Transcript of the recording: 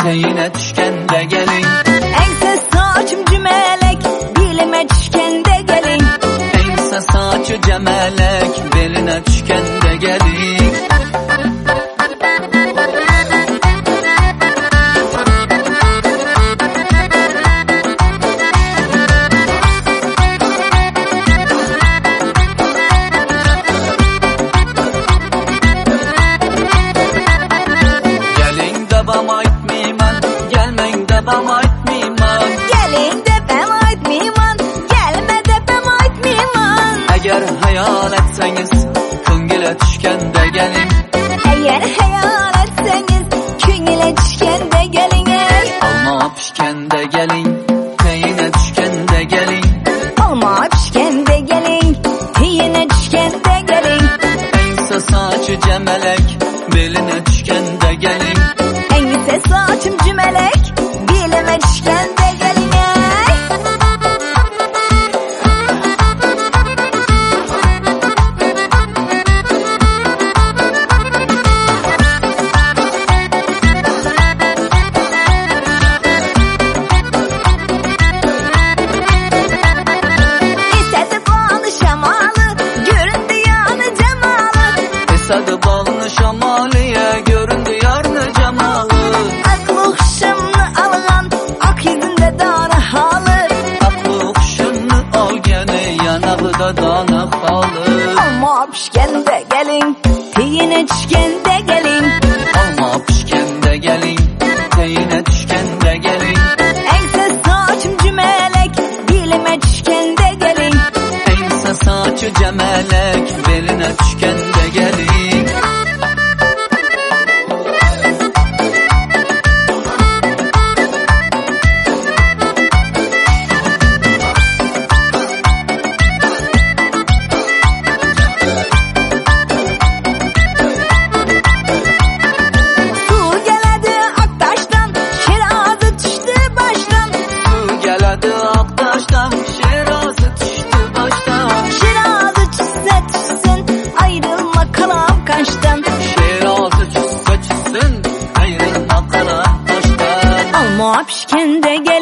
teyine düşkende gelin. Ense saçım cümelek, bilime düşkende gelin. Ense saçı cemelek, beline düşkende gelin. Gelin de bana etmeyman, gelmeyin de bana etmeyman. Gelin de ben aytmıyman, gelme de ben aytmıyman. Eğer hayal etseniz, kıngile düşkende gelin. Eğer hayal etseniz, küngüle düşkende gelin. Alma pişkende gelin, teyine düşkende gelin. Olma pişkende gelin, teyine düşkende gelin. Ense saçı cemelek, beline düşkende gelin. Ense saçım cümelek, bilime düşkende gelin. İstedi bağlı şamalı, göründü yanı cemalı. Esadı balını şamaliye, göründü yarını cemalı. Aklı huşumlu alınan, ak yüzünde dana halı. Aklı kuşunu al gene, yanağı da dana halı. Olma pişkende gelin, teyine düşkende gelin. Alma pişkende gelin, teyine düşkende gelin. Ense saçım cümelek, bilime düşkende gelin. Ense saçı cemelek, beline düşkende gelin. Su geledi Aktaş'tan, şirazı düştü baştan. Su geledi Aktaş'tan, şirazı düştü baştan. Şirazı düşse düşsün, ayrılma kalam kaştan. Şirazı düşse düşsün, ayrılma kara taştan. Alma pişkende gelin.